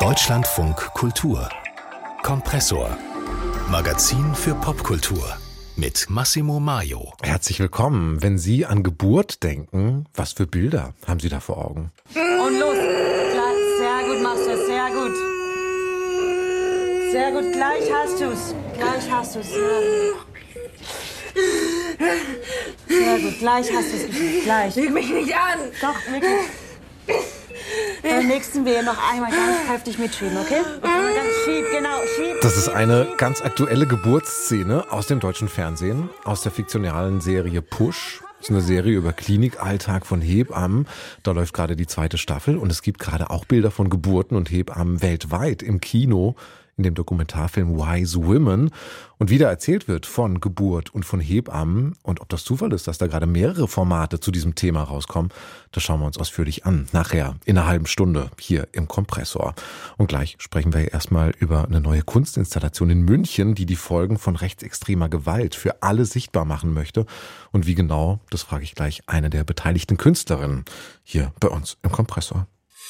Deutschlandfunk Kultur Kompressor. Magazin für Popkultur mit Massimo Maio. Herzlich willkommen. Wenn Sie an Geburt denken, was für Bilder haben Sie da vor Augen? Und los. Sehr gut machst du es, sehr gut. Sehr gut, gleich hast du's. Gleich hast du's. Sehr gut, gleich hast du's geschafft. Gleich. Lüg mich nicht an! Doch, wirklich. Beim nächsten Wehe noch einmal ganz kräftig mitschieben, okay? Ganz schieb, genau, schieb. Das ist eine ganz aktuelle Geburtsszene aus dem deutschen Fernsehen, aus der fiktionalen Serie Push. Das ist eine Serie über Klinikalltag von Hebammen. Da läuft gerade die 2. Staffel und es gibt gerade auch Bilder von Geburten und Hebammen weltweit im Kino, in dem Dokumentarfilm Wise Women. Und wie da erzählt wird von Geburt und von Hebammen und ob das Zufall ist, dass da gerade mehrere Formate zu diesem Thema rauskommen, das schauen wir uns ausführlich an. Nachher in einer halben Stunde hier im Kompressor. Und gleich sprechen wir erstmal über eine neue Kunstinstallation in München, die die Folgen von rechtsextremer Gewalt für alle sichtbar machen möchte. Und wie genau, das frage ich gleich eine der beteiligten Künstlerinnen hier bei uns im Kompressor.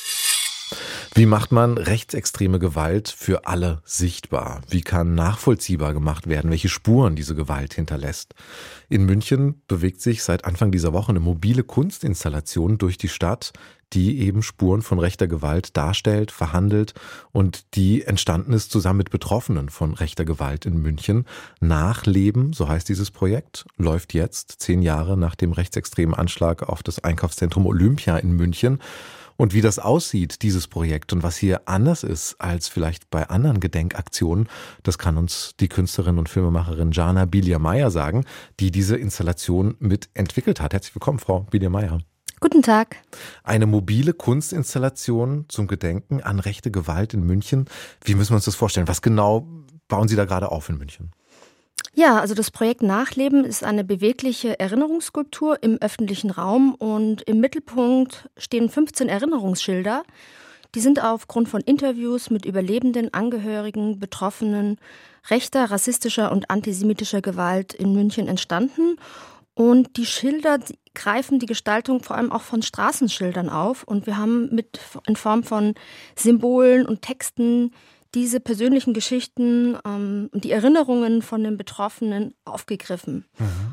Wie macht man rechtsextreme Gewalt für alle sichtbar? Wie kann nachvollziehbar gemacht werden, welche Spuren diese Gewalt hinterlässt? In München bewegt sich seit Anfang dieser Woche eine mobile Kunstinstallation durch die Stadt, die eben Spuren von rechter Gewalt darstellt, verhandelt und die entstanden ist zusammen mit Betroffenen von rechter Gewalt in München. Nachleben, so heißt dieses Projekt, läuft jetzt 10 Jahre nach dem rechtsextremen Anschlag auf das Einkaufszentrum Olympia in München. Und wie das aussieht, dieses Projekt, und was hier anders ist als vielleicht bei anderen Gedenkaktionen, das kann uns die Künstlerin und Filmemacherin Jana Bilia-Meyer sagen, die diese Installation mitentwickelt hat. Herzlich willkommen, Frau Bilia-Meyer. Guten Tag. Eine mobile Kunstinstallation zum Gedenken an rechte Gewalt in München. Wie müssen wir uns das vorstellen? Was genau bauen Sie da gerade auf in München? Ja, also das Projekt Nachleben ist eine bewegliche Erinnerungsskulptur im öffentlichen Raum und im Mittelpunkt stehen 15 Erinnerungsschilder. Die sind aufgrund von Interviews mit Überlebenden, Angehörigen, Betroffenen rechter, rassistischer und antisemitischer Gewalt in München entstanden. Und die Schilder greifen die Gestaltung vor allem auch von Straßenschildern auf. Und wir haben in Form von Symbolen und Texten diese persönlichen Geschichten und die Erinnerungen von den Betroffenen aufgegriffen.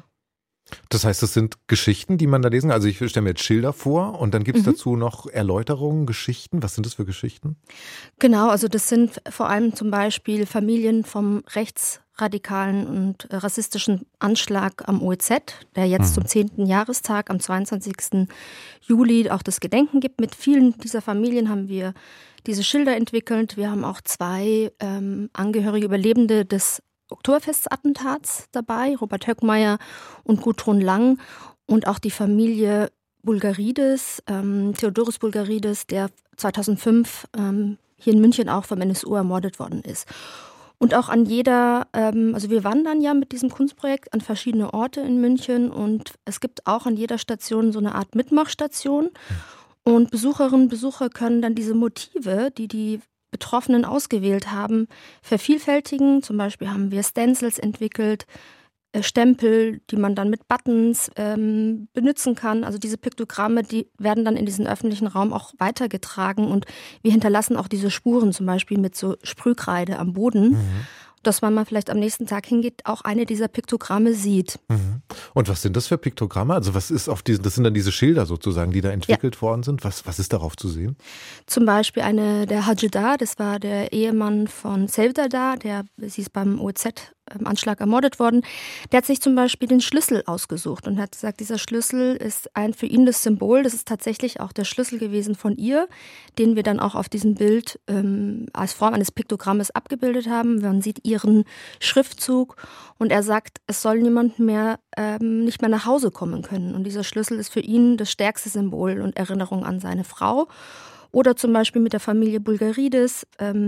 Das heißt, das sind Geschichten, die man da lesen kann? Also ich stelle mir jetzt Schilder vor und dann gibt es dazu noch Erläuterungen, Geschichten. Was sind das für Geschichten? Genau, also das sind vor allem zum Beispiel Familien vom rechtsradikalen und rassistischen Anschlag am OEZ, der jetzt zum 10. Jahrestag am 22. Juli auch das Gedenken gibt. Mit vielen dieser Familien haben wir diese Schilder entwickelt. Wir haben auch 2 angehörige Überlebende des Oktoberfestattentats dabei, Robert Höckmeier und Gudrun Lang, und auch die Familie Bulgarides, Theodoros Bulgarides, der 2005 hier in München auch vom NSU ermordet worden ist. Und auch an also wir wandern ja mit diesem Kunstprojekt an verschiedene Orte in München und es gibt auch an jeder Station so eine Art Mitmachstation. Und Besucherinnen und Besucher können dann diese Motive, die die Betroffenen ausgewählt haben, vervielfältigen. Zum Beispiel haben wir Stencils entwickelt, Stempel, die man dann mit Buttons benutzen kann. Also diese Piktogramme, die werden dann in diesen öffentlichen Raum auch weitergetragen. Und wir hinterlassen auch diese Spuren, zum Beispiel mit so Sprühkreide am Boden. Dass wenn man vielleicht am nächsten Tag hingeht, auch eine dieser Piktogramme sieht. Und was sind das für Piktogramme? Also was ist auf diesen, das sind dann diese Schilder sozusagen, die da entwickelt worden sind. Was ist darauf zu sehen? Zum Beispiel der Hajidar, das war der Ehemann von Sevdadar, sie ist beim OEZ-Anschlag ermordet worden. Der hat sich zum Beispiel den Schlüssel ausgesucht und hat gesagt, dieser Schlüssel ist ein für ihn das Symbol. Das ist tatsächlich auch der Schlüssel gewesen von ihr, den wir dann auch auf diesem Bild als Form eines Piktogrammes abgebildet haben. Man sieht ihren Schriftzug und er sagt, es soll niemand mehr nicht mehr nach Hause kommen können. Und dieser Schlüssel ist für ihn das stärkste Symbol und Erinnerung an seine Frau. Oder zum Beispiel mit der Familie Bulgarides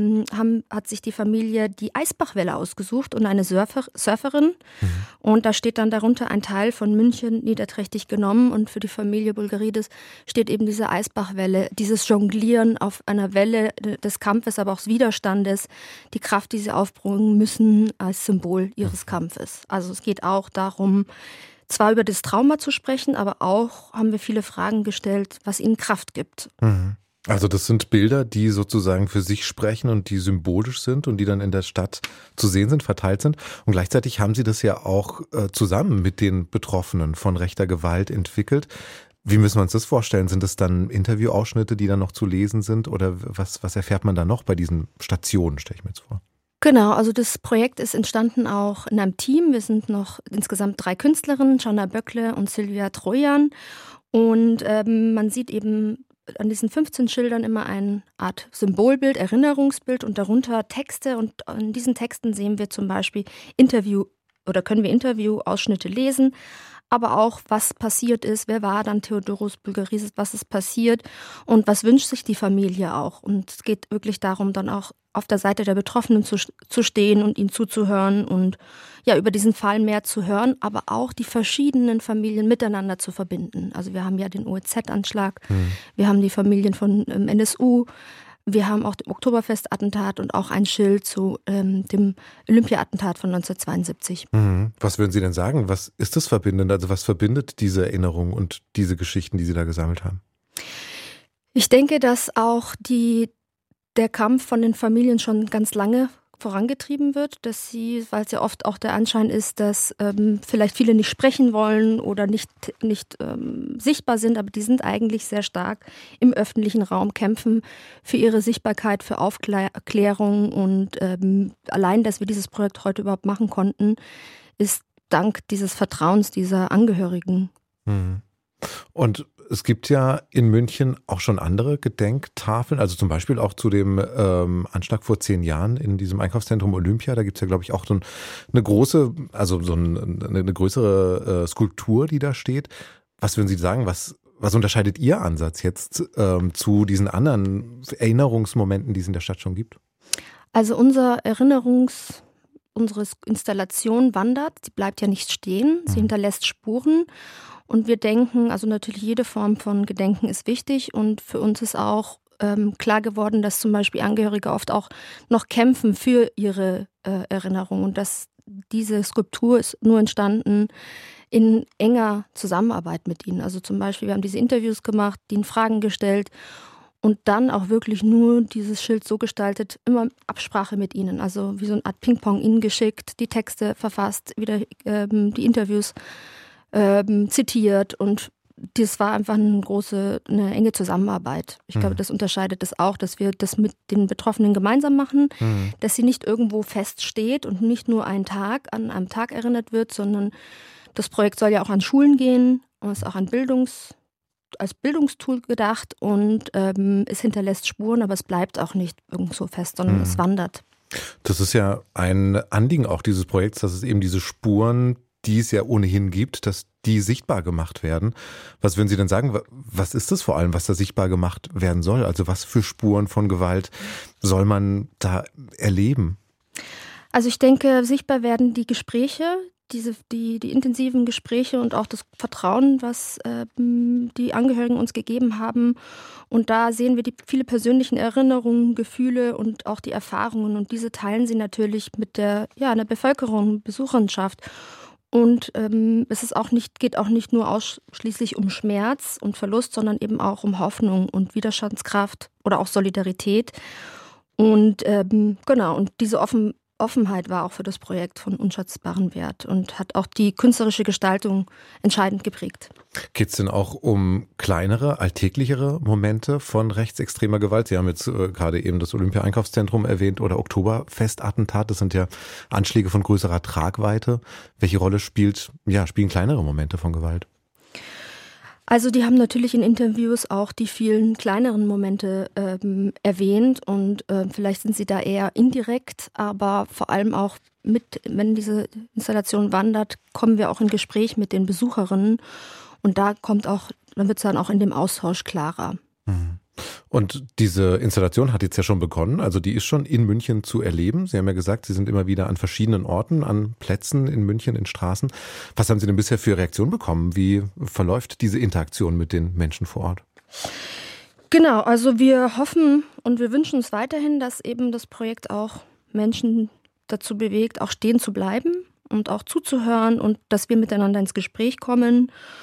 hat sich die Familie die Eisbachwelle ausgesucht und eine Surferin. Und da steht dann darunter ein Teil von München niederträchtig genommen. Und für die Familie Bulgarides steht eben diese Eisbachwelle, dieses Jonglieren auf einer Welle des Kampfes, aber auch des Widerstandes, die Kraft, die sie aufbringen müssen als Symbol ihres Kampfes. Also es geht auch darum, zwar über das Trauma zu sprechen, aber auch haben wir viele Fragen gestellt, was ihnen Kraft gibt. Also das sind Bilder, die sozusagen für sich sprechen und die symbolisch sind und die dann in der Stadt zu sehen sind, verteilt sind. Und gleichzeitig haben Sie das ja auch zusammen mit den Betroffenen von rechter Gewalt entwickelt. Wie müssen wir uns das vorstellen? Sind das dann Interviewausschnitte, die dann noch zu lesen sind? Oder was erfährt man da noch bei diesen Stationen, stelle ich mir jetzt vor? Genau, also das Projekt ist entstanden auch in einem Team. Wir sind noch insgesamt 3 Künstlerinnen, Jana Böckle und Silvia Trojan. Und man sieht eben an diesen 15 Schildern immer eine Art Symbolbild, Erinnerungsbild und darunter Texte. Und in diesen Texten sehen wir zum Beispiel können wir Interviewausschnitte lesen, aber auch, was passiert ist, wer war dann Theodoros Bulgaris, was ist passiert und was wünscht sich die Familie auch. Und es geht wirklich darum, dann auch auf der Seite der Betroffenen zu stehen und ihnen zuzuhören und ja, über diesen Fall mehr zu hören, aber auch die verschiedenen Familien miteinander zu verbinden. Also wir haben ja den OEZ-Anschlag, wir haben die Familien von NSU, wir haben auch dem Oktoberfest-Attentat und auch ein Schild zu dem Olympia-Attentat von 1972. Was würden Sie denn sagen? Was ist das Verbindende? Also was verbindet diese Erinnerung und diese Geschichten, die Sie da gesammelt haben? Ich denke, dass auch der Kampf von den Familien schon ganz lange vorangetrieben wird, weil es ja oft auch der Anschein ist, dass vielleicht viele nicht sprechen wollen oder nicht sichtbar sind, aber die sind eigentlich sehr stark im öffentlichen Raum, kämpfen für ihre Sichtbarkeit, für Aufklärung und allein, dass wir dieses Projekt heute überhaupt machen konnten, ist dank dieses Vertrauens dieser Angehörigen. Und es gibt ja in München auch schon andere Gedenktafeln, also zum Beispiel auch zu dem Anschlag vor 10 Jahren in diesem Einkaufszentrum Olympia. Da gibt es ja, glaube ich, auch eine größere Skulptur, die da steht. Was würden Sie sagen, was unterscheidet Ihr Ansatz jetzt zu diesen anderen Erinnerungsmomenten, die es in der Stadt schon gibt? Also unsere Installation wandert, sie bleibt ja nicht stehen, sie hinterlässt Spuren. Und wir denken, also natürlich jede Form von Gedenken ist wichtig und für uns ist auch klar geworden, dass zum Beispiel Angehörige oft auch noch kämpfen für ihre Erinnerung und dass diese Skulptur ist nur entstanden in enger Zusammenarbeit mit ihnen. Also zum Beispiel, wir haben diese Interviews gemacht, ihnen Fragen gestellt und dann auch wirklich nur dieses Schild so gestaltet, immer Absprache mit ihnen, also wie so eine Art Ping-Pong ihnen geschickt, die Texte verfasst, wieder die Interviews zitiert und das war einfach eine enge Zusammenarbeit. Ich glaube, das unterscheidet es auch, dass wir das mit den Betroffenen gemeinsam machen, dass sie nicht irgendwo feststeht und nicht nur an einem Tag erinnert wird, sondern das Projekt soll ja auch an Schulen gehen und ist auch als Bildungstool gedacht und es hinterlässt Spuren, aber es bleibt auch nicht irgendwo fest, sondern es wandert. Das ist ja ein Anliegen auch dieses Projekts, dass es eben diese Spuren, die es ja ohnehin gibt, dass die sichtbar gemacht werden. Was würden Sie denn sagen? Was ist das vor allem, was da sichtbar gemacht werden soll? Also was für Spuren von Gewalt soll man da erleben? Also ich denke, sichtbar werden die Gespräche, die intensiven Gespräche und auch das Vertrauen, was die Angehörigen uns gegeben haben. Und da sehen wir die viele persönlichen Erinnerungen, Gefühle und auch die Erfahrungen. Und diese teilen sie natürlich mit der Bevölkerung, Besucherschaft. Und geht auch nicht nur ausschließlich um Schmerz und Verlust, sondern eben auch um Hoffnung und Widerstandskraft oder auch Solidarität. Und und diese Offenheit war auch für das Projekt von unschätzbarem Wert und hat auch die künstlerische Gestaltung entscheidend geprägt. Geht es denn auch um kleinere, alltäglichere Momente von rechtsextremer Gewalt? Sie haben jetzt gerade eben das Olympia-Einkaufszentrum erwähnt oder Oktoberfest-Attentat. Das sind ja Anschläge von größerer Tragweite. Welche Rolle spielen kleinere Momente von Gewalt? Also die haben natürlich in Interviews auch die vielen kleineren Momente erwähnt und vielleicht sind sie da eher indirekt, aber vor allem auch wenn diese Installation wandert, kommen wir auch in Gespräch mit den Besucherinnen und dann wird es dann auch in dem Austausch klarer. Und diese Installation hat jetzt ja schon begonnen, also die ist schon in München zu erleben. Sie haben ja gesagt, Sie sind immer wieder an verschiedenen Orten, an Plätzen in München, in Straßen. Was haben Sie denn bisher für Reaktionen bekommen? Wie verläuft diese Interaktion mit den Menschen vor Ort? Genau, also wir hoffen und wir wünschen uns weiterhin, dass eben das Projekt auch Menschen dazu bewegt, auch stehen zu bleiben und auch zuzuhören und dass wir miteinander ins Gespräch kommen.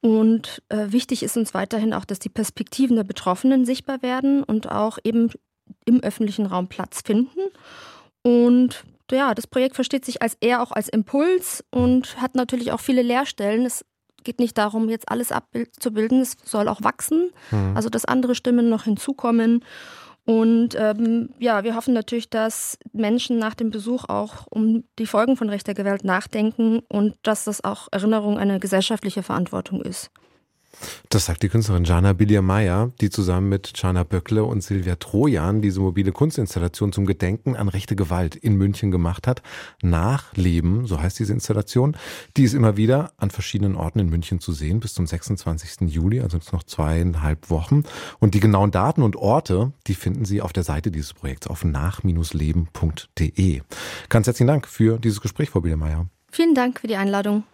Und wichtig ist uns weiterhin auch, dass die Perspektiven der Betroffenen sichtbar werden und auch eben im öffentlichen Raum Platz finden. Und ja, das Projekt versteht sich eher auch als Impuls und hat natürlich auch viele Leerstellen. Es geht nicht darum, jetzt alles abzubilden, es soll auch wachsen, also dass andere Stimmen noch hinzukommen. Und wir hoffen natürlich, dass Menschen nach dem Besuch auch um die Folgen von rechter Gewalt nachdenken und dass das auch Erinnerung eine gesellschaftliche Verantwortung ist. Das sagt die Künstlerin Jana Billier-Meyer, die zusammen mit Jana Böckle und Silvia Trojan diese mobile Kunstinstallation zum Gedenken an rechte Gewalt in München gemacht hat. Nachleben, so heißt diese Installation. Die ist immer wieder an verschiedenen Orten in München zu sehen, bis zum 26. Juli, also jetzt noch 2,5 Wochen. Und die genauen Daten und Orte, die finden Sie auf der Seite dieses Projekts auf nach-leben.de. Ganz herzlichen Dank für dieses Gespräch, Frau Billier-Meyer. Vielen Dank für die Einladung.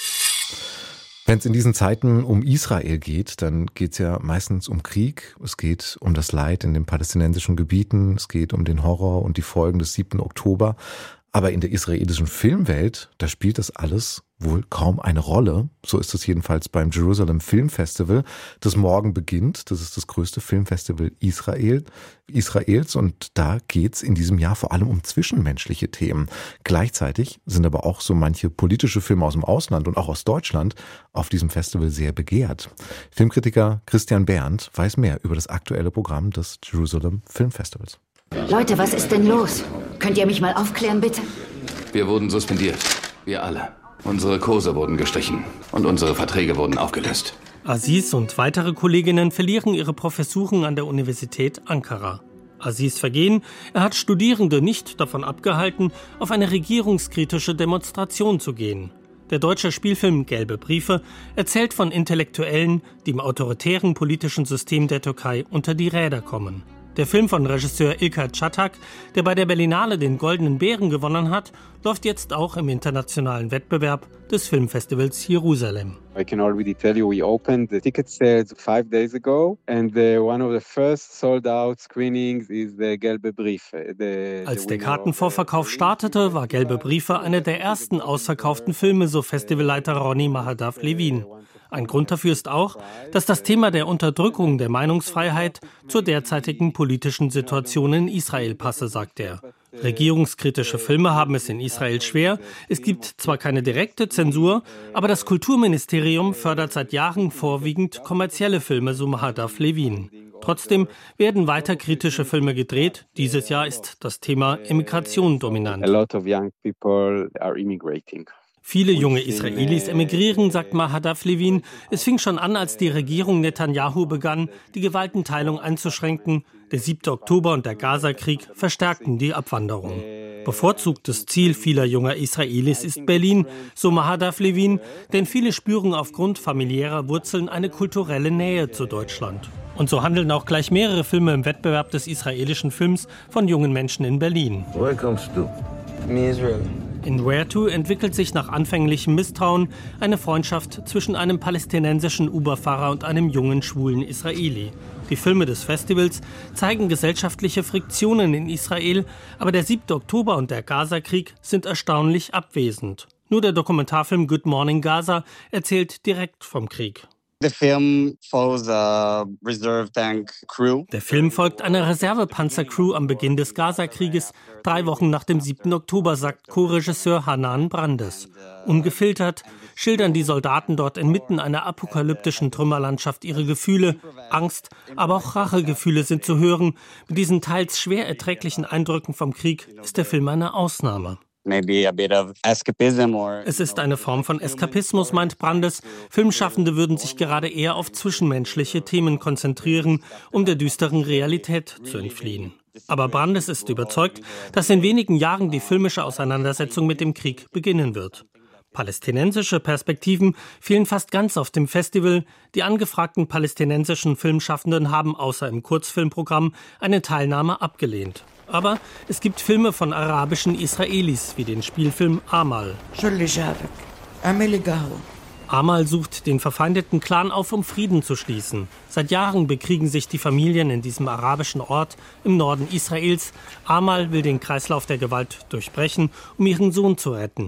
Wenn es in diesen Zeiten um Israel geht, dann geht es ja meistens um Krieg. Es geht um das Leid in den palästinensischen Gebieten. Es geht um den Horror und die Folgen des 7. Oktober. Aber in der israelischen Filmwelt, da spielt das alles wohl kaum eine Rolle. So ist es jedenfalls beim Jerusalem Film Festival, das morgen beginnt. Das ist das größte Filmfestival Israels und da geht's in diesem Jahr vor allem um zwischenmenschliche Themen. Gleichzeitig sind aber auch so manche politische Filme aus dem Ausland und auch aus Deutschland auf diesem Festival sehr begehrt. Filmkritiker Christian Berndt weiß mehr über das aktuelle Programm des Jerusalem Film Festivals. Leute, was ist denn los? Könnt ihr mich mal aufklären, bitte? Wir wurden suspendiert. Wir alle. Unsere Kurse wurden gestrichen und unsere Verträge wurden aufgelöst. Aziz und weitere Kolleginnen verlieren ihre Professuren an der Universität Ankara. Aziz Vergehen, er hat Studierende nicht davon abgehalten, auf eine regierungskritische Demonstration zu gehen. Der deutsche Spielfilm Gelbe Briefe erzählt von Intellektuellen, die im autoritären politischen System der Türkei unter die Räder kommen. Der Film von Regisseur İlker Çatak, der bei der Berlinale den Goldenen Bären gewonnen hat, läuft jetzt auch im internationalen Wettbewerb des Filmfestivals Jerusalem. I can already tell you we opened the ticket sales 5 days ago and one of the first sold out screenings is the Gelbe Briefe. Als der Kartenvorverkauf startete, war Gelbe Briefe einer der ersten ausverkauften Filme, so Festivalleiter Ronny Mahadav-Levin. Ein Grund dafür ist auch, dass das Thema der Unterdrückung der Meinungsfreiheit zur derzeitigen politischen Situation in Israel passe, sagt er. Regierungskritische Filme haben es in Israel schwer. Es gibt zwar keine direkte Zensur, aber das Kulturministerium fördert seit Jahren vorwiegend kommerzielle Filme, so Mahadav-Levin. Trotzdem werden weiter kritische Filme gedreht. Dieses Jahr ist das Thema Immigration dominant. A lot of young people are immigrating. Viele junge Israelis emigrieren, sagt Mahadav-Levin. Es fing schon an, als die Regierung Netanyahu begann, die Gewaltenteilung einzuschränken. Der 7. Oktober und der Gaza-Krieg verstärkten die Abwanderung. Bevorzugtes Ziel vieler junger Israelis ist Berlin, so Mahadav-Levin, denn viele spüren aufgrund familiärer Wurzeln eine kulturelle Nähe zu Deutschland. Und so handeln auch gleich mehrere Filme im Wettbewerb des israelischen Films von jungen Menschen in Berlin. Where comes to? Me, Israel. In Where To entwickelt sich nach anfänglichem Misstrauen eine Freundschaft zwischen einem palästinensischen Uber-Fahrer und einem jungen, schwulen Israeli. Die Filme des Festivals zeigen gesellschaftliche Friktionen in Israel, aber der 7. Oktober und der Gaza-Krieg sind erstaunlich abwesend. Nur der Dokumentarfilm Good Morning Gaza erzählt direkt vom Krieg. Der Film folgt einer Reservepanzercrew am Beginn des Gaza-Krieges, 3 Wochen nach dem 7. Oktober, sagt Co-Regisseur Hanan Brandes. Ungefiltert schildern die Soldaten dort inmitten einer apokalyptischen Trümmerlandschaft ihre Gefühle. Angst, aber auch Rachegefühle sind zu hören. Mit diesen teils schwer erträglichen Eindrücken vom Krieg ist der Film eine Ausnahme. Es ist eine Form von Eskapismus, meint Brandes. Filmschaffende würden sich gerade eher auf zwischenmenschliche Themen konzentrieren, um der düsteren Realität zu entfliehen. Aber Brandes ist überzeugt, dass in wenigen Jahren die filmische Auseinandersetzung mit dem Krieg beginnen wird. Palästinensische Perspektiven fehlen fast ganz auf dem Festival. Die angefragten palästinensischen Filmschaffenden haben außer im Kurzfilmprogramm eine Teilnahme abgelehnt. Aber es gibt Filme von arabischen Israelis, wie den Spielfilm Amal. Amal sucht den verfeindeten Clan auf, um Frieden zu schließen. Seit Jahren bekriegen sich die Familien in diesem arabischen Ort im Norden Israels. Amal will den Kreislauf der Gewalt durchbrechen, um ihren Sohn zu retten.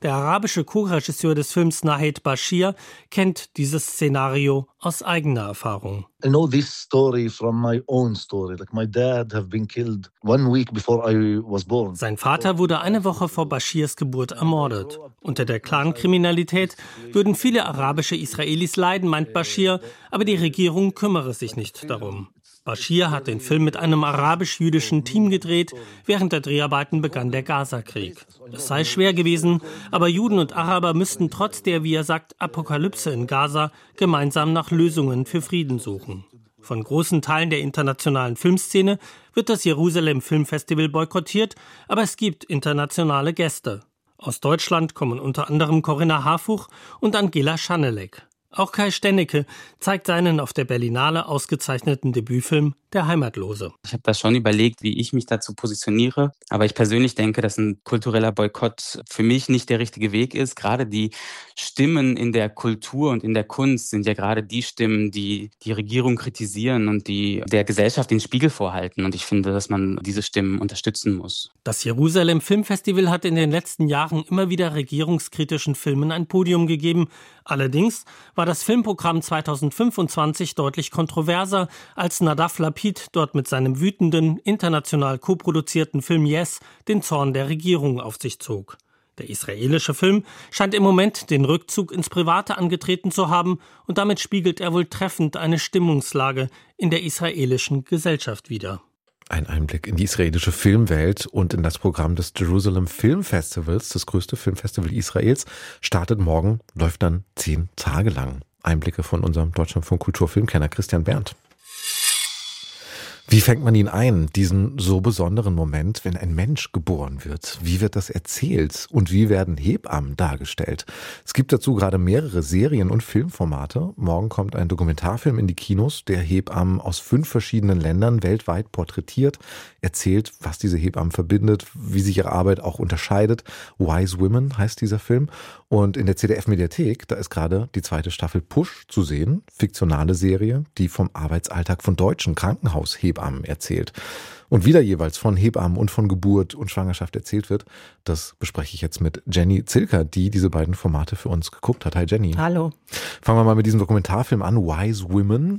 Der arabische Co-Regisseur des Films Nahed Bashir kennt dieses Szenario aus eigener Erfahrung. I know this story from my own story. Like my dad have been killed 1 week before I was born. Sein Vater wurde eine Woche vor Bashirs Geburt ermordet. Unter der Clankriminalität würden viele arabische Israelis leiden, meint Bashir, aber die Regierung kümmere sich nicht darum. Bashir hat den Film mit einem arabisch-jüdischen Team gedreht. Während der Dreharbeiten begann der Gaza-Krieg. Es sei schwer gewesen, aber Juden und Araber müssten trotz der, wie er sagt, Apokalypse in Gaza gemeinsam nach Lösungen für Frieden suchen. Von großen Teilen der internationalen Filmszene wird das Jerusalem Filmfestival boykottiert, aber es gibt internationale Gäste. Aus Deutschland kommen unter anderem Corinna Harfuch und Angela Schanelek. Auch Kai Stennecke zeigt seinen auf der Berlinale ausgezeichneten Debütfilm Der Heimatlose. Ich habe da schon überlegt, wie ich mich dazu positioniere. Aber ich persönlich denke, dass ein kultureller Boykott für mich nicht der richtige Weg ist. Gerade die Stimmen in der Kultur und in der Kunst sind ja gerade die Stimmen, die die Regierung kritisieren und die der Gesellschaft den Spiegel vorhalten. Und ich finde, dass man diese Stimmen unterstützen muss. Das Jerusalem Filmfestival hat in den letzten Jahren immer wieder regierungskritischen Filmen ein Podium gegeben. Allerdings war das Filmprogramm 2025 deutlich kontroverser, als Nadav Lapid dort mit seinem wütenden, international koproduzierten Film Yes den Zorn der Regierung auf sich zog. Der israelische Film scheint im Moment den Rückzug ins Private angetreten zu haben und damit spiegelt er wohl treffend eine Stimmungslage in der israelischen Gesellschaft wider. Ein Einblick in die israelische Filmwelt und in das Programm des Jerusalem Film Festivals, das größte Filmfestival Israels, startet morgen, läuft dann 10 Tage lang. Einblicke von unserem Deutschlandfunk Kulturfilmkenner Christian Berndt. Wie fängt man ihn ein, diesen so besonderen Moment, wenn ein Mensch geboren wird? Wie wird das erzählt und wie werden Hebammen dargestellt? Es gibt dazu gerade mehrere Serien- und Filmformate. Morgen kommt ein Dokumentarfilm in die Kinos, der Hebammen aus 5 verschiedenen Ländern weltweit porträtiert, erzählt, was diese Hebammen verbindet, wie sich ihre Arbeit auch unterscheidet. Wise Women heißt dieser Film. Und in der ZDF-Mediathek, da ist gerade die 2. Staffel Push zu sehen, fiktionale Serie, die vom Arbeitsalltag von deutschen Krankenhaushebammen erzählt. Und wieder jeweils von Hebammen und von Geburt und Schwangerschaft erzählt wird, das bespreche ich jetzt mit Jenny Zilker, die diese beiden Formate für uns geguckt hat. Hi Jenny. Hallo. Fangen wir mal mit diesem Dokumentarfilm an. Wise Women,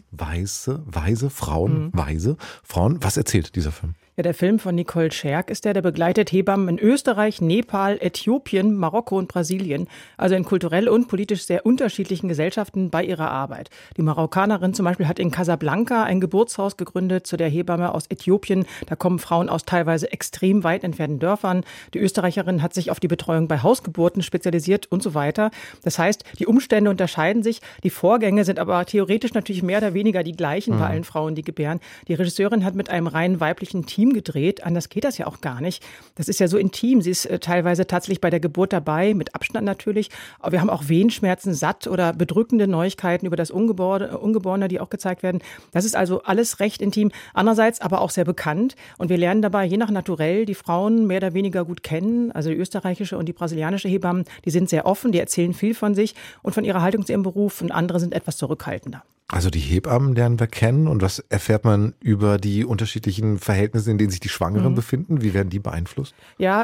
weise Frauen, weise Frauen. Was erzählt dieser Film? Ja, der Film von Nicole Scherk ist der begleitet Hebammen in Österreich, Nepal, Äthiopien, Marokko und Brasilien, also in kulturell und politisch sehr unterschiedlichen Gesellschaften bei ihrer Arbeit. Die Marokkanerin zum Beispiel hat in Casablanca ein Geburtshaus gegründet, zu der Hebamme aus Äthiopien. Da kommen Frauen aus teilweise extrem weit entfernten Dörfern. Die Österreicherin hat sich auf die Betreuung bei Hausgeburten spezialisiert und so weiter. Das heißt, die Umstände unterscheiden sich, die Vorgänge sind aber theoretisch natürlich mehr oder weniger die gleichen bei allen Frauen, die gebären. Die Regisseurin hat mit einem rein weiblichen Team gedreht. Anders geht das ja auch gar nicht. Das ist ja so intim. Sie ist teilweise tatsächlich bei der Geburt dabei, mit Abstand natürlich. Aber wir haben auch Wehenschmerzen, satt oder bedrückende Neuigkeiten über das Ungeborene, die auch gezeigt werden. Das ist also alles recht intim. Andererseits aber auch sehr bekannt. Und wir lernen dabei je nach Naturell die Frauen mehr oder weniger gut kennen. Also die österreichische und die brasilianische Hebammen, die sind sehr offen, die erzählen viel von sich und von ihrer Haltung zu ihrem Beruf. Und andere sind etwas zurückhaltender. Also die Hebammen lernen wir kennen und was erfährt man über die unterschiedlichen Verhältnisse, in denen sich die Schwangeren befinden? Wie werden die beeinflusst? Ja,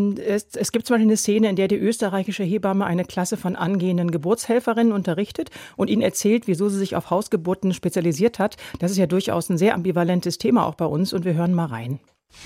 es gibt zum Beispiel eine Szene, in der die österreichische Hebamme eine Klasse von angehenden Geburtshelferinnen unterrichtet und ihnen erzählt, wieso sie sich auf Hausgeburten spezialisiert hat. Das ist ja durchaus ein sehr ambivalentes Thema auch bei uns und wir hören mal rein.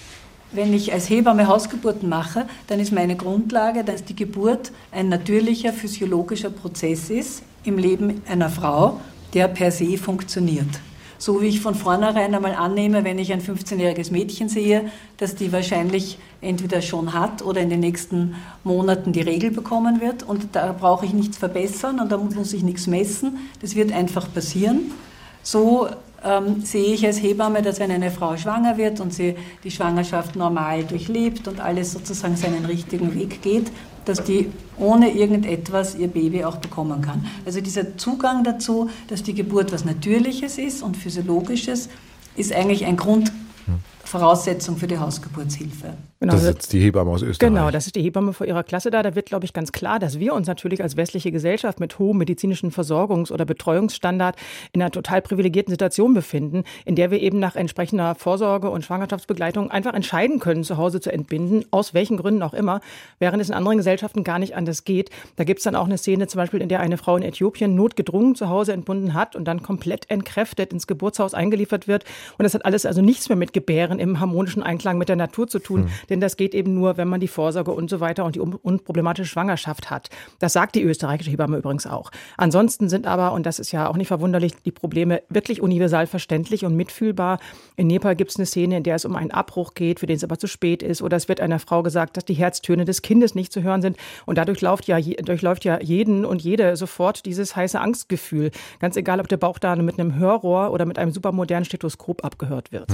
Wenn ich als Hebamme Hausgeburten mache, dann ist meine Grundlage, dass die Geburt ein natürlicher physiologischer Prozess ist im Leben einer Frau, der per se funktioniert. So wie ich von vornherein einmal annehme, wenn ich ein 15-jähriges Mädchen sehe, dass die wahrscheinlich entweder schon hat oder in den nächsten Monaten die Regel bekommen wird. Und da brauche ich nichts verbessern und da muss ich nichts messen. Das wird einfach passieren. So sehe ich als Hebamme, dass wenn eine Frau schwanger wird und sie die Schwangerschaft normal durchlebt und alles sozusagen seinen richtigen Weg geht, dass die ohne irgendetwas ihr Baby auch bekommen kann. Also dieser Zugang dazu, dass die Geburt was Natürliches ist und Physiologisches, ist eigentlich ein Voraussetzung für die Hausgeburtshilfe. Genau, das ist jetzt die Hebamme aus Österreich. Genau, das ist die Hebamme vor ihrer Klasse da. Da wird, glaube ich, ganz klar, dass wir uns natürlich als westliche Gesellschaft mit hohem medizinischen Versorgungs- oder Betreuungsstandard in einer total privilegierten Situation befinden, in der wir eben nach entsprechender Vorsorge und Schwangerschaftsbegleitung einfach entscheiden können, zu Hause zu entbinden, aus welchen Gründen auch immer, während es in anderen Gesellschaften gar nicht anders geht. Da gibt es dann auch eine Szene zum Beispiel, in der eine Frau in Äthiopien notgedrungen zu Hause entbunden hat und dann komplett entkräftet ins Geburtshaus eingeliefert wird. Und das hat alles also nichts mehr mit Gebären im harmonischen Einklang mit der Natur zu tun. Denn das geht eben nur, wenn man die Vorsorge und so weiter und die unproblematische Schwangerschaft hat. Das sagt die österreichische Hebamme übrigens auch. Ansonsten sind aber, und das ist ja auch nicht verwunderlich, die Probleme wirklich universal verständlich und mitfühlbar. In Nepal gibt es eine Szene, in der es um einen Abbruch geht, für den es aber zu spät ist. Oder es wird einer Frau gesagt, dass die Herztöne des Kindes nicht zu hören sind. Und dadurch durchläuft ja jeden und jede sofort dieses heiße Angstgefühl. Ganz egal, ob der Bauch da mit einem Hörrohr oder mit einem supermodernen Stethoskop abgehört wird.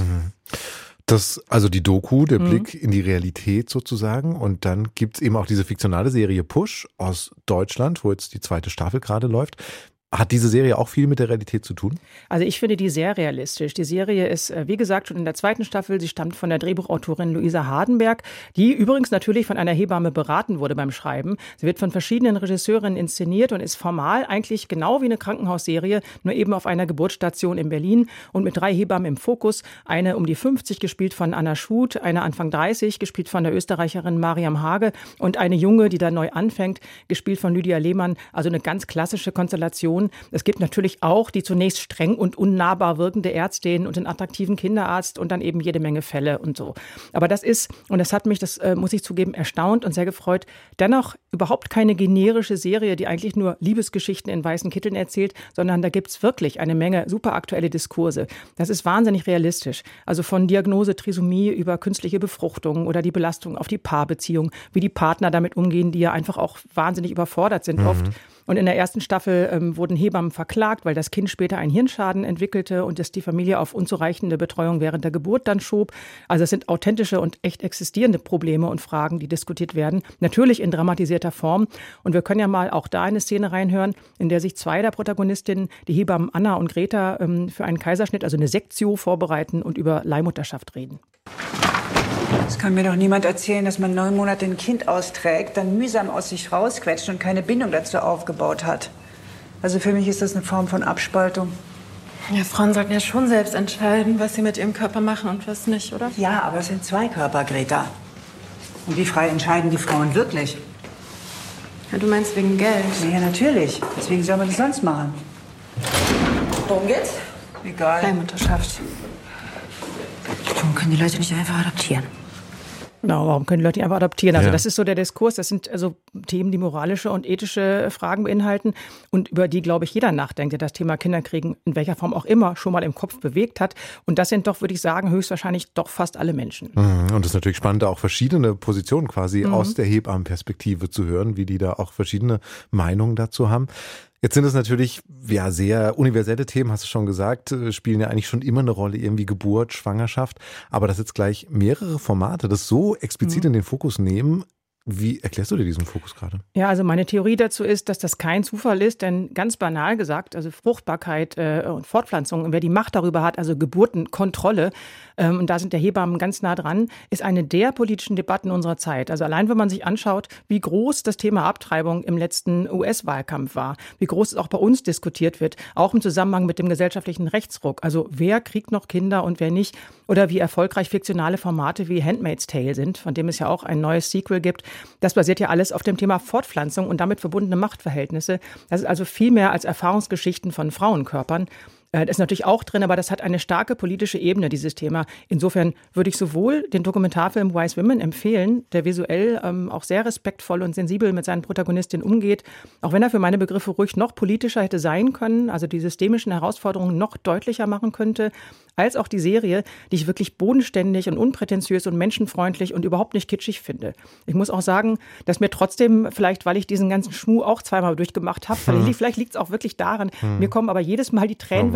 Das, also die Doku, der Blick in die Realität sozusagen. Und dann gibt's eben auch diese fiktionale Serie Push aus Deutschland, wo jetzt die 2. Staffel gerade läuft. Hat diese Serie auch viel mit der Realität zu tun? Also ich finde die sehr realistisch. Die Serie ist, wie gesagt, schon in der 2. Staffel. Sie stammt von der Drehbuchautorin Luisa Hardenberg, die übrigens natürlich von einer Hebamme beraten wurde beim Schreiben. Sie wird von verschiedenen Regisseurinnen inszeniert und ist formal eigentlich genau wie eine Krankenhausserie, nur eben auf einer Geburtsstation in Berlin und mit 3 Hebammen im Fokus. Eine um die 50, gespielt von Anna Schut, eine Anfang 30, gespielt von der Österreicherin Mariam Hage und eine Junge, die da neu anfängt, gespielt von Lydia Lehmann. Also eine ganz klassische Konstellation. Es gibt natürlich auch die zunächst streng und unnahbar wirkende Ärztin und den attraktiven Kinderarzt und dann eben jede Menge Fälle und so. Aber das ist, und das hat mich, das muss ich zugeben, erstaunt und sehr gefreut, dennoch überhaupt keine generische Serie, die eigentlich nur Liebesgeschichten in weißen Kitteln erzählt, sondern da gibt es wirklich eine Menge super aktuelle Diskurse. Das ist wahnsinnig realistisch. Also von Diagnose Trisomie über künstliche Befruchtung oder die Belastung auf die Paarbeziehung, wie die Partner damit umgehen, die ja einfach auch wahnsinnig überfordert sind oft. Und in der 1. Staffel wurden Hebammen verklagt, weil das Kind später einen Hirnschaden entwickelte und es die Familie auf unzureichende Betreuung während der Geburt dann schob. Also es sind authentische und echt existierende Probleme und Fragen, die diskutiert werden. Natürlich in dramatisierter Form. Und wir können ja mal auch da eine Szene reinhören, in der sich 2 der Protagonistinnen, die Hebammen Anna und Greta, für einen Kaiserschnitt, also eine Sektio, vorbereiten und über Leihmutterschaft reden. Es kann mir doch niemand erzählen, dass man 9 Monate ein Kind austrägt, dann mühsam aus sich rausquetscht und keine Bindung dazu aufgebaut hat. Also für mich ist das eine Form von Abspaltung. Ja, Frauen sollten ja schon selbst entscheiden, was sie mit ihrem Körper machen und was nicht, oder? Ja, aber es sind 2 Körper, Greta. Und wie frei entscheiden die Frauen wirklich? Ja, du meinst wegen Geld? Ja, natürlich. Deswegen soll man das sonst machen. Worum geht's? Egal. Leihmutterschaft. Warum können die Leute nicht einfach adoptieren? Genau, warum können die Leute ihn einfach adoptieren? Also das ist so der Diskurs, das sind also Themen, die moralische und ethische Fragen beinhalten und über die, glaube ich, jeder nachdenkt, der das Thema Kinderkriegen in welcher Form auch immer schon mal im Kopf bewegt hat. Und das sind doch, würde ich sagen, höchstwahrscheinlich doch fast alle Menschen. Und es ist natürlich spannend, auch verschiedene Positionen quasi aus der Hebammenperspektive zu hören, wie die da auch verschiedene Meinungen dazu haben. Jetzt sind es natürlich ja sehr universelle Themen, hast du schon gesagt, spielen ja eigentlich schon immer eine Rolle, irgendwie Geburt, Schwangerschaft, aber dass jetzt gleich mehrere Formate das so explizit in den Fokus nehmen. Wie erklärst du dir diesen Fokus gerade? Ja, also meine Theorie dazu ist, dass das kein Zufall ist, denn ganz banal gesagt, also Fruchtbarkeit und Fortpflanzung, wer die Macht darüber hat, also Geburtenkontrolle, und da sind der Hebammen ganz nah dran, ist eine der politischen Debatten unserer Zeit. Also allein, wenn man sich anschaut, wie groß das Thema Abtreibung im letzten US-Wahlkampf war, wie groß es auch bei uns diskutiert wird, auch im Zusammenhang mit dem gesellschaftlichen Rechtsruck. Also wer kriegt noch Kinder und wer nicht? Oder wie erfolgreich fiktionale Formate wie Handmaid's Tale sind, von dem es ja auch ein neues Sequel gibt. Das basiert ja alles auf dem Thema Fortpflanzung und damit verbundene Machtverhältnisse. Das ist also viel mehr als Erfahrungsgeschichten von Frauenkörpern. Das ist natürlich auch drin, aber das hat eine starke politische Ebene, dieses Thema. Insofern würde ich sowohl den Dokumentarfilm Wise Women empfehlen, der visuell auch sehr respektvoll und sensibel mit seinen Protagonistinnen umgeht, auch wenn er für meine Begriffe ruhig noch politischer hätte sein können, also die systemischen Herausforderungen noch deutlicher machen könnte, als auch die Serie, die ich wirklich bodenständig und unprätentiös und menschenfreundlich und überhaupt nicht kitschig finde. Ich muss auch sagen, dass mir trotzdem, vielleicht weil ich diesen ganzen Schmuh auch zweimal durchgemacht habe, vielleicht liegt es auch wirklich daran, mir kommen aber jedes Mal die Tränen,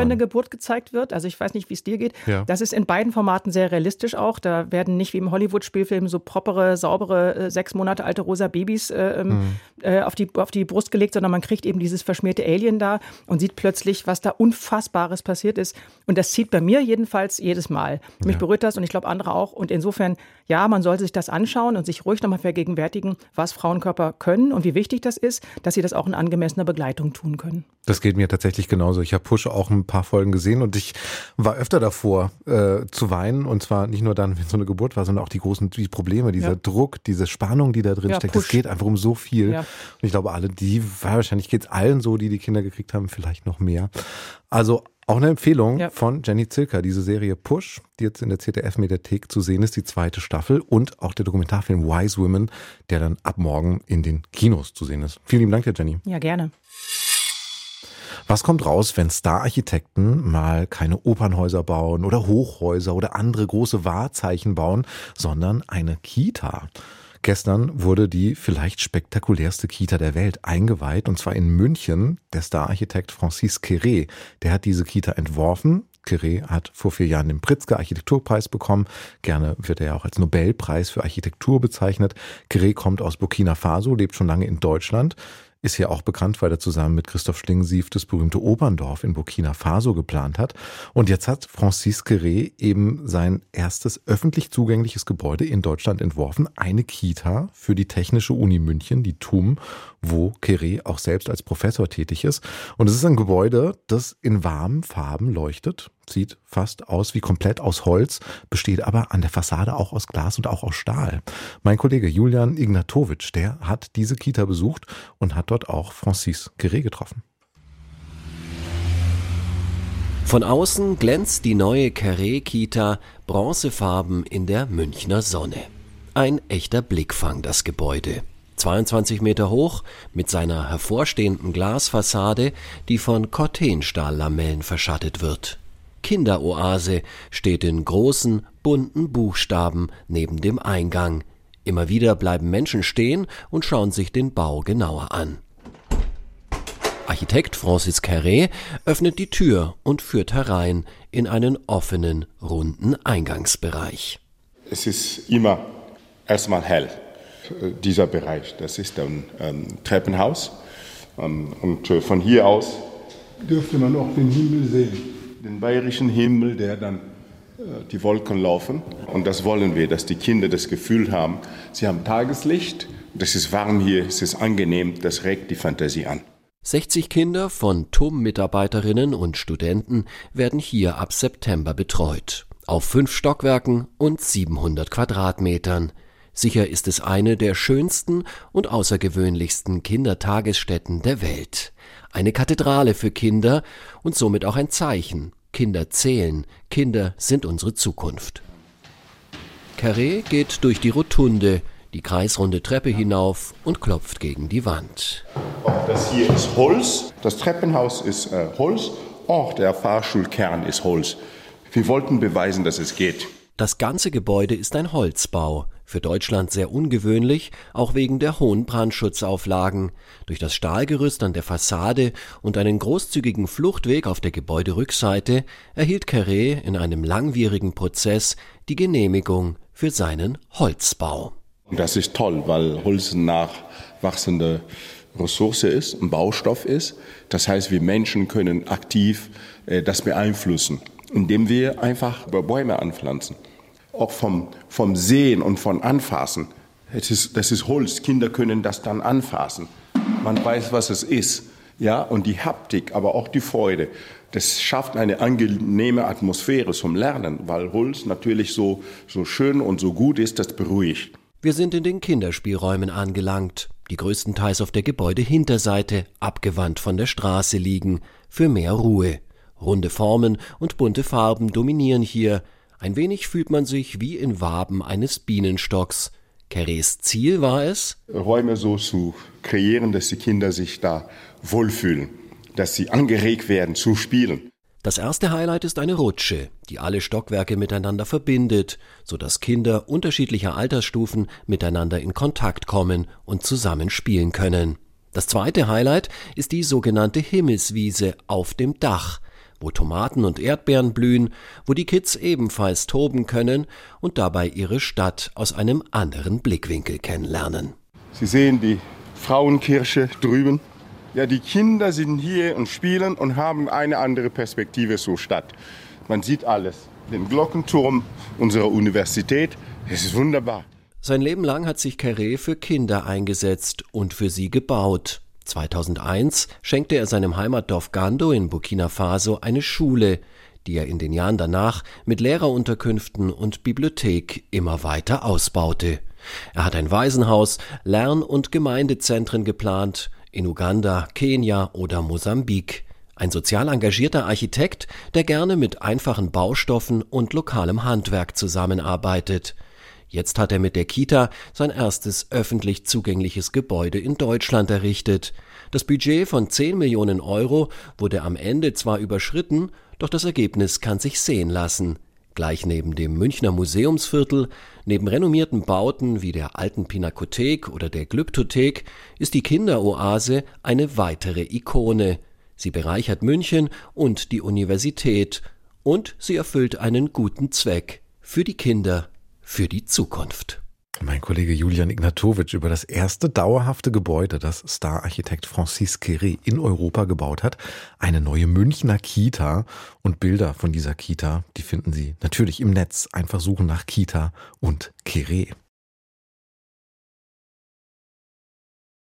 wenn eine Geburt gezeigt wird. Also ich weiß nicht, wie es dir geht. Ja. Das ist in beiden Formaten sehr realistisch auch. Da werden nicht wie im Hollywood-Spielfilm so propere, saubere, 6 Monate alte rosa Babys auf die Brust gelegt, sondern man kriegt eben dieses verschmierte Alien da und sieht plötzlich, was da Unfassbares passiert ist. Und das zieht bei mir jedenfalls jedes Mal. Mich berührt das und ich glaube andere auch. Und insofern, ja, man sollte sich das anschauen und sich ruhig nochmal vergegenwärtigen, was Frauenkörper können und wie wichtig das ist, dass sie das auch in angemessener Begleitung tun können. Das geht mir tatsächlich genauso. Ich habe Push auch ein paar Folgen gesehen und ich war öfter davor zu weinen. Und zwar nicht nur dann, wenn so eine Geburt war, sondern auch die Probleme, dieser Druck, diese Spannung, die da drin steckt. Es geht einfach um so viel. Ja. Und ich glaube, wahrscheinlich geht es allen so, die Kinder gekriegt haben, vielleicht noch mehr. Also auch eine Empfehlung von Jenny Zilker, diese Serie Push, die jetzt in der ZDF-Mediathek zu sehen ist, die 2. Staffel und auch der Dokumentarfilm Wise Women, der dann ab morgen in den Kinos zu sehen ist. Vielen lieben Dank dir, Jenny. Ja, gerne. Was kommt raus, wenn Star-Architekten mal keine Opernhäuser bauen oder Hochhäuser oder andere große Wahrzeichen bauen, sondern eine Kita? Gestern wurde die vielleicht spektakulärste Kita der Welt eingeweiht, und zwar in München. Der Star-Architekt Francis Kéré, der hat diese Kita entworfen. Kéré hat vor 4 Jahren den Pritzker Architekturpreis bekommen. Gerne wird er ja auch als Nobelpreis für Architektur bezeichnet. Kéré kommt aus Burkina Faso, lebt schon lange in Deutschland. Ist hier auch bekannt, weil er zusammen mit Christoph Schlingensief das berühmte Operndorf in Burkina Faso geplant hat. Und jetzt hat Francis Kéré eben sein erstes öffentlich zugängliches Gebäude in Deutschland entworfen. Eine Kita für die Technische Uni München, die TUM, wo Kéré auch selbst als Professor tätig ist. Und es ist ein Gebäude, das in warmen Farben leuchtet. Sieht fast aus wie komplett aus Holz, besteht aber an der Fassade auch aus Glas und auch aus Stahl. Mein Kollege Julian Ignatowitsch, der hat diese Kita besucht und hat dort auch Francis Kéré getroffen. Von außen glänzt die neue Kéré-Kita bronzefarben in der Münchner Sonne. Ein echter Blickfang, das Gebäude. 22 Meter hoch, mit seiner hervorstehenden Glasfassade, die von Cortenstahllamellen verschattet wird. Kinderoase steht in großen, bunten Buchstaben neben dem Eingang. Immer wieder bleiben Menschen stehen und schauen sich den Bau genauer an. Architekt Francis Kéré öffnet die Tür und führt herein in einen offenen, runden Eingangsbereich. Es ist immer erstmal hell, dieser Bereich. Das ist ein Treppenhaus. Und von hier aus dürfte man auch den Himmel sehen. Den bayerischen Himmel, der dann die Wolken laufen. Und das wollen wir, dass die Kinder das Gefühl haben, sie haben Tageslicht, das ist warm hier, es ist angenehm, das regt die Fantasie an. 60 Kinder von TUM-Mitarbeiterinnen und Studenten werden hier ab September betreut. Auf 5 Stockwerken und 700 Quadratmetern. Sicher ist es eine der schönsten und außergewöhnlichsten Kindertagesstätten der Welt. Eine Kathedrale für Kinder und somit auch ein Zeichen. Kinder zählen, Kinder sind unsere Zukunft. Kéré geht durch die Rotunde, die kreisrunde Treppe hinauf und klopft gegen die Wand. Das hier ist Holz, das Treppenhaus ist Holz, auch der Fahrschulkern ist Holz. Wir wollten beweisen, dass es geht. Das ganze Gebäude ist ein Holzbau, für Deutschland sehr ungewöhnlich, auch wegen der hohen Brandschutzauflagen. Durch das Stahlgerüst an der Fassade und einen großzügigen Fluchtweg auf der Gebäuderückseite erhielt Kéré in einem langwierigen Prozess die Genehmigung für seinen Holzbau. Das ist toll, weil Holz eine nachwachsende Ressource ist, ein Baustoff ist. Das heißt, wir Menschen können aktiv das beeinflussen, indem wir einfach Bäume anpflanzen. Auch vom Sehen und von Anfassen. Das ist Holz. Kinder können das dann anfassen. Man weiß, was es ist. Ja, und die Haptik, aber auch die Freude. Das schafft eine angenehme Atmosphäre zum Lernen, weil Holz natürlich so schön und so gut ist, das beruhigt. Wir sind in den Kinderspielräumen angelangt, die größtenteils auf der Gebäudehinterseite, abgewandt von der Straße liegen, für mehr Ruhe. Runde Formen und bunte Farben dominieren hier. Ein wenig fühlt man sich wie in Waben eines Bienenstocks. Kérés Ziel war es, Räume so zu kreieren, dass die Kinder sich da wohlfühlen, dass sie angeregt werden zu spielen. Das erste Highlight ist eine Rutsche, die alle Stockwerke miteinander verbindet, sodass Kinder unterschiedlicher Altersstufen miteinander in Kontakt kommen und zusammen spielen können. Das zweite Highlight ist die sogenannte Himmelswiese auf dem Dach. wo Tomaten und Erdbeeren blühen, wo die Kids ebenfalls toben können und dabei ihre Stadt aus einem anderen Blickwinkel kennenlernen. Sie sehen die Frauenkirche drüben. Ja, die Kinder sind hier und spielen und haben eine andere Perspektive zur Stadt. Man sieht alles. Den Glockenturm unserer Universität. Es ist wunderbar. Sein Leben lang hat sich Kéré für Kinder eingesetzt und für sie gebaut. 2001 schenkte er seinem Heimatdorf Gando in Burkina Faso eine Schule, die er in den Jahren danach mit Lehrerunterkünften und Bibliothek immer weiter ausbaute. Er hat ein Waisenhaus, Lern- und Gemeindezentren geplant, in Uganda, Kenia oder Mosambik. Ein sozial engagierter Architekt, der gerne mit einfachen Baustoffen und lokalem Handwerk zusammenarbeitet. Jetzt hat er mit der Kita sein erstes öffentlich zugängliches Gebäude in Deutschland errichtet. Das Budget von 10 Millionen Euro wurde am Ende zwar überschritten, doch das Ergebnis kann sich sehen lassen. Gleich neben dem Münchner Museumsviertel, neben renommierten Bauten wie der Alten Pinakothek oder der Glyptothek, ist die Kinderoase eine weitere Ikone. Sie bereichert München und die Universität. Und sie erfüllt einen guten Zweck für die Kinder. Für die Zukunft. Mein Kollege Julian Ignatowitsch über das erste dauerhafte Gebäude, das Star-Architekt Francis Kéré in Europa gebaut hat. Eine neue Münchner Kita. Und Bilder von dieser Kita, die finden Sie natürlich im Netz. Einfach suchen nach Kita und Kéré.